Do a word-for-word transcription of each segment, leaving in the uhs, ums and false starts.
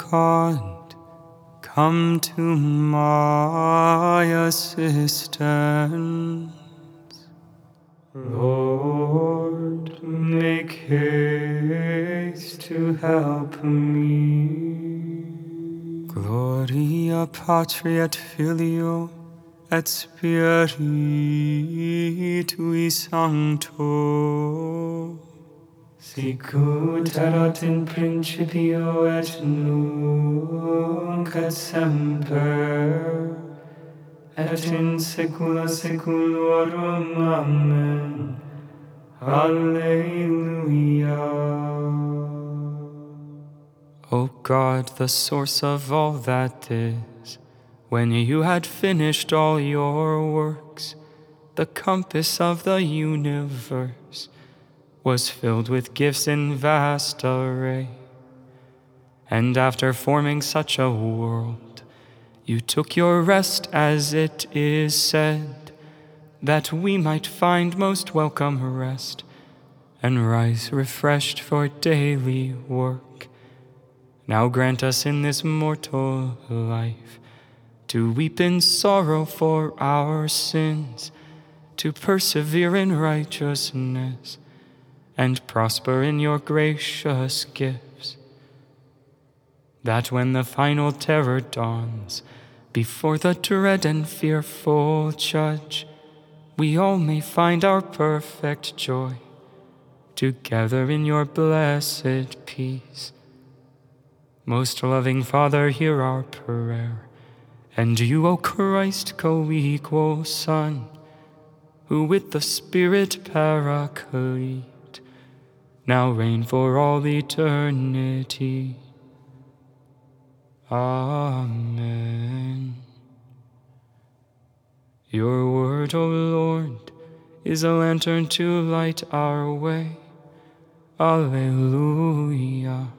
God, come to my assistance. Lord, make haste to help me. Gloria Patri et Filio et Spiritui Sancto, sicut erat in principio et nunc et semper, et in saecula saeculorum. Amen. Alleluia. O God, the source of all that is, when you had finished all your works, the compass of the universe was filled with gifts in vast array. And after forming such a world, you took your rest, as it is said, that we might find most welcome rest, and rise refreshed for daily work. Now grant us in this mortal life to weep in sorrow for our sins, to persevere in righteousness, and prosper in your gracious gifts, that when the final terror dawns before the dread and fearful judge, we all may find our perfect joy together in your blessed peace. Most loving Father, hear our prayer, and you, O Christ, co-equal Son, who with the Spirit Paraclete now reign for all eternity. Amen. Your word, O Lord, is a lantern to light our way. Alleluia.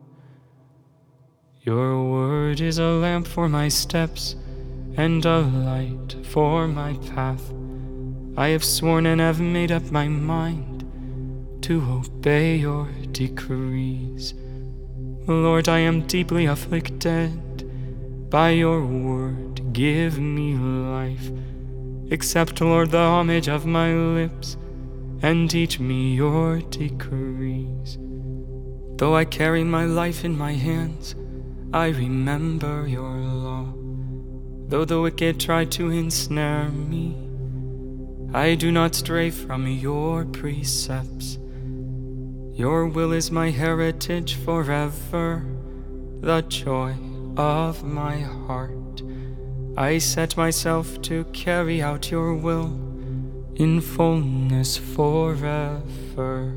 Your word is a lamp for my steps and a light for my path. I have sworn and have made up my mind to obey your decrees. Lord, I am deeply afflicted. By your word, give me life. Accept, Lord, the homage of my lips, and teach me your decrees. Though I carry my life in my hands, I remember your law. Though the wicked try to ensnare me, I do not stray from your precepts. Your will is my heritage forever, the joy of my heart. I set myself to carry out your will in fullness forever.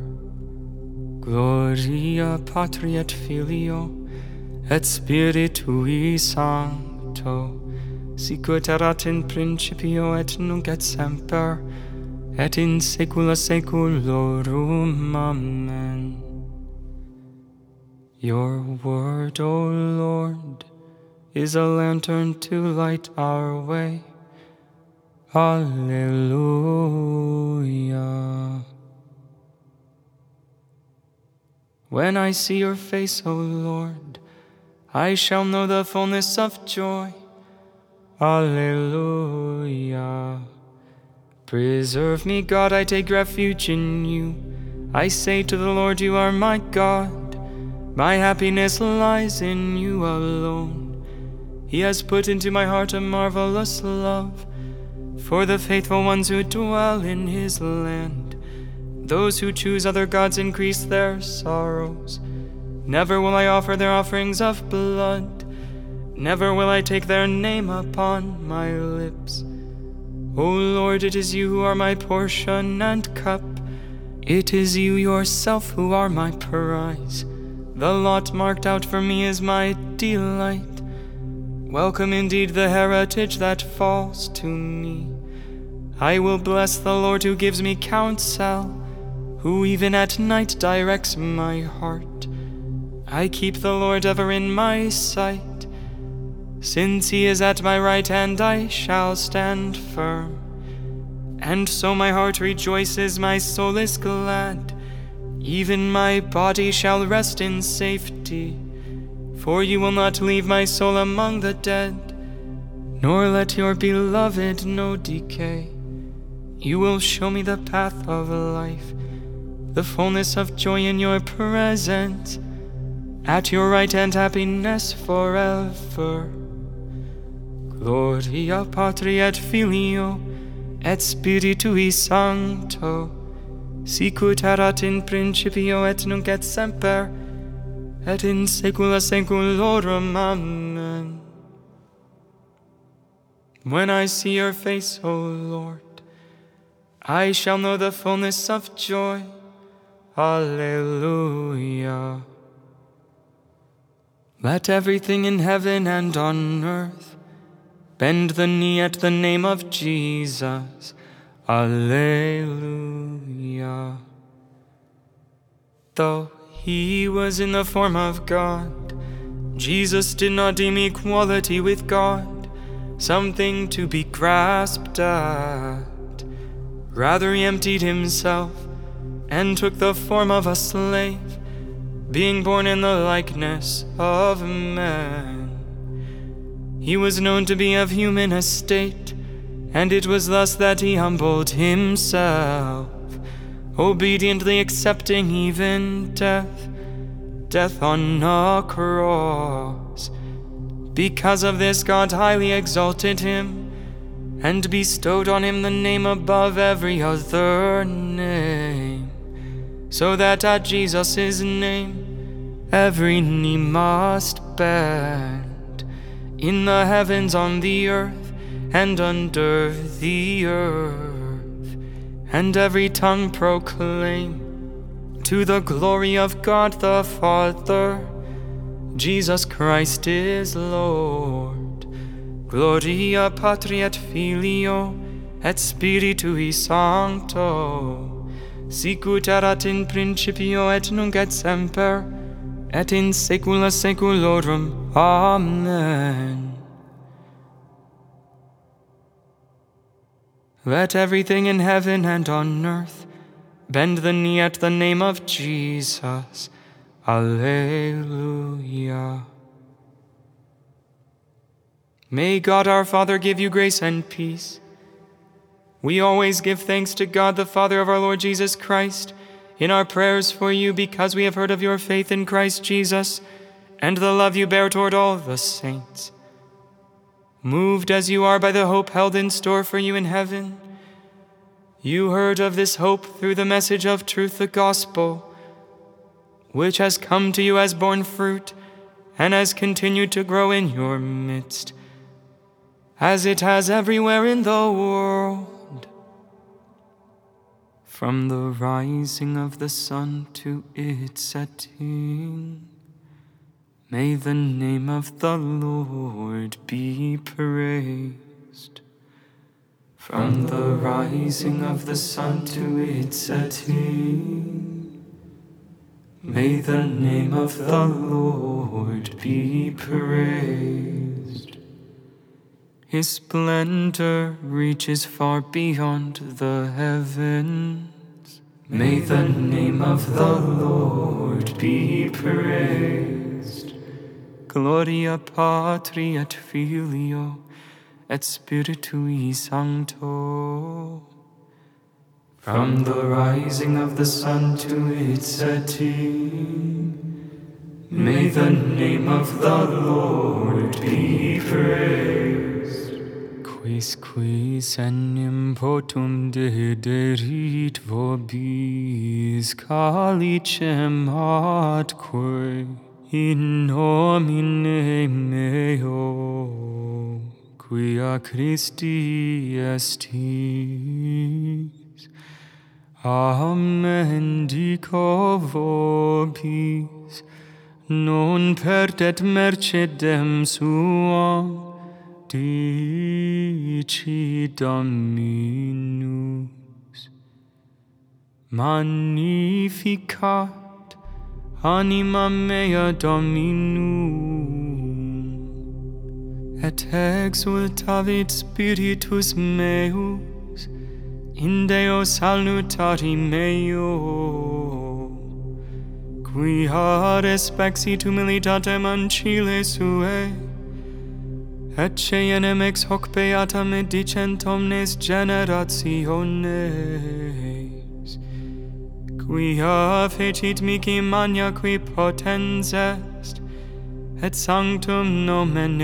Gloria Patri et Filio et Spiritui Sancto, sicut erat in principio et nunc et semper, et in saecula saeculorum. Amen. Your word, O Lord, is a lantern to light our way. Alleluia. When I see your face, O Lord, I shall know the fullness of joy. Alleluia. Preserve me, God, I take refuge in you. I say to the Lord, you are my God. My happiness lies in you alone. He has put into my heart a marvelous love for the faithful ones who dwell in his land. Those who choose other gods increase their sorrows. Never will I offer their offerings of blood. Never will I take their name upon my lips. O Lord, it is you who are my portion and cup. It is you yourself who are my prize. The lot marked out for me is my delight. Welcome indeed the heritage that falls to me. I will bless the Lord who gives me counsel, who even at night directs my heart. I keep the Lord ever in my sight. Since he is at my right hand, I shall stand firm. And so my heart rejoices, my soul is glad. Even my body shall rest in safety, For you will not leave my soul among the dead, nor let your beloved know decay. You will show me the path of life, the fullness of joy in your presence. At your right hand happiness forever. Gloria Patri et Filio et Spiritui Sancto, sicut erat in principio et nunc et semper, et in saecula saeculorum. Amen. When I see your face, O Lord, I shall know the fullness of joy. Alleluia. Let everything in heaven and on earth bend the knee at the name of Jesus. Alleluia. Though he was in the form of God, Jesus did not deem equality with God something to be grasped at. Rather, he emptied himself and took the form of a slave, being born in the likeness of man. He was known to be of human estate, and it was thus that he humbled himself, obediently accepting even death, death on a cross. Because of this, God highly exalted him, and bestowed on him the name above every other name, so that at Jesus' name every knee must bend, in the heavens, on the earth, and under the earth, and every tongue proclaim to the glory of God the Father, Jesus Christ is Lord. Gloria Patri et Filio et Spiritui Sancto, sicut erat in principio et nunc et semper, et in saecula saeculorum. Amen. Let everything in heaven and on earth bend the knee at the name of Jesus. Alleluia. May God our Father give you grace and peace. We always give thanks to God, the Father of our Lord Jesus Christ, in our prayers for you, because we have heard of your faith in Christ Jesus and the love you bear toward all the saints. Moved as you are by the hope held in store for you in heaven, you heard of this hope through the message of truth, the gospel, which has come to you as borne fruit and has continued to grow in your midst, as it has everywhere in the world. From the rising of the sun to its setting, may the name of the Lord be praised. From the rising of the sun to its setting, may the name of the Lord be praised. His splendor reaches far beyond the heavens. May the name of the Lord be praised. Gloria Patri et Filio et Spiritui Sancto. From the rising of the sun to its setting, may the name of the Lord be praised. Quis quis enim potum dederit vobis calicem atque in nomine meo, quia Christi estis. Amen. Dico vobis, non perdet mercedem suam, dici Dominus. Magnificat anima mea Dominum, et exultavit spiritus meus in Deo salutari meo, quia respexit humilitatem ancile suae, et ceenem ex hoc beata medicent omnes generationes, quia fecit mihi magna qui potens est, et sanctum nomen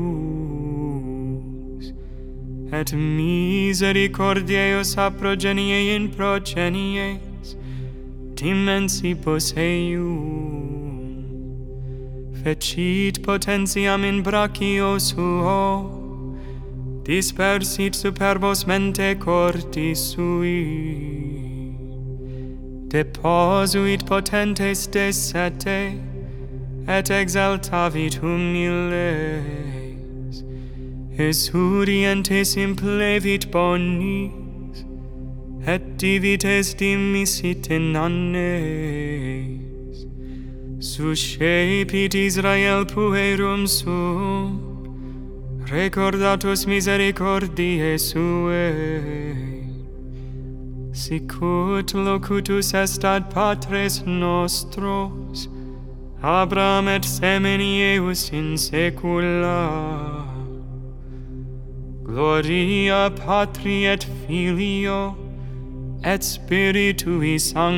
eius, et misericordia eius a progenie in progenies, dimensibus eium, fecit potentiam in brachio suo, dispersit superbos mente cordis sui, deposuit potentes de sete, et exaltavit humiles, esurientes implevit bonis, et divites dimissit in annes, suscepit Israel puerum sum, recordatus misericordiae suae, sicut locutus est ad patres nostros, Abraham et semeni eius in saecula. Gloria Patri et Filio et Spiritui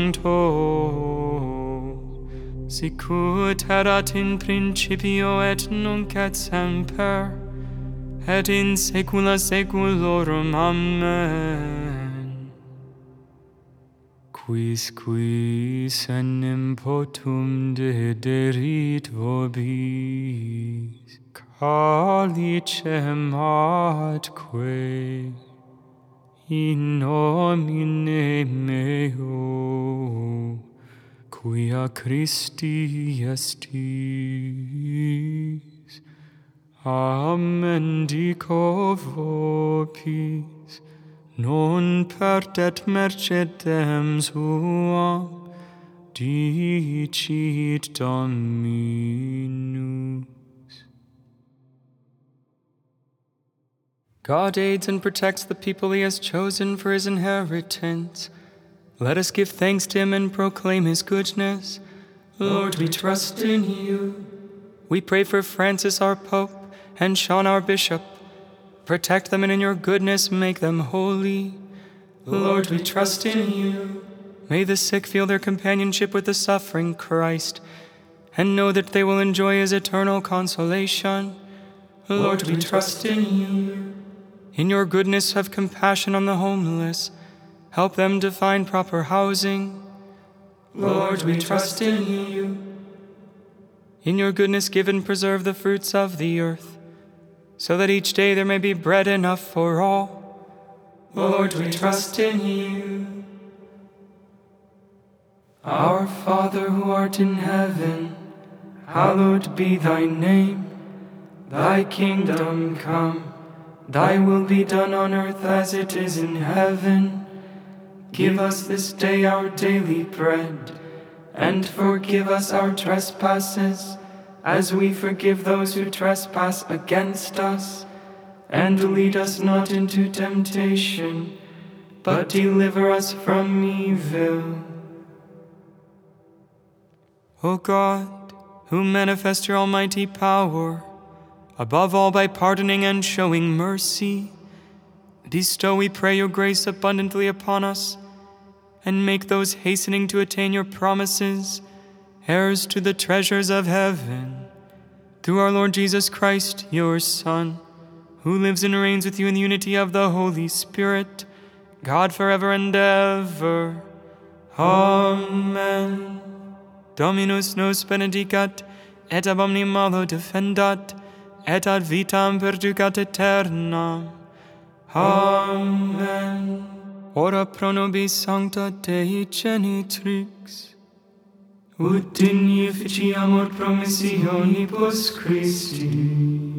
Sancto, sicut erat in principio et nunc et semper, et in saecula saeculorum. Amen. Quis quis enim potum dederit vobis, calicem atque, in nomine meo, quia Christi estis. Amen. Dico vobis, non perdet mercedem suam, dicit Dominus. God aids and protects the people he has chosen for his inheritance. Let us give thanks to him and proclaim his goodness. Lord, we trust in you. We pray for Francis our Pope and Sean our Bishop. Protect them and in your goodness make them holy. Lord, we trust in you. May the sick feel their companionship with the suffering Christ and know that they will enjoy his eternal consolation. Lord, we trust in you. In your goodness have compassion on the homeless. Help them to find proper housing. Lord, we trust in you. In your goodness give and preserve the fruits of the earth, so that each day there may be bread enough for all. Lord, we trust in you. Our Father who art in heaven, hallowed be thy name. Thy kingdom come, thy will be done on earth as it is in heaven. Give us this day our daily bread, and forgive us our trespasses, as we forgive those who trespass against us. And lead us not into temptation, but deliver us from evil. O God, who manifest your almighty power, above all by pardoning and showing mercy, bestow, we pray, your grace abundantly upon us, and make those hastening to attain your promises heirs to the treasures of heaven. Through our Lord Jesus Christ, your Son, who lives and reigns with you in the unity of the Holy Spirit, God forever and ever. Amen. Dominus nos benedicat, et ab omni malo defendat, et ad vitam perducat aeternam. Amen. Ora pro nobis sancta Dei genitrix, ut in efficiamur promissionibus Christi,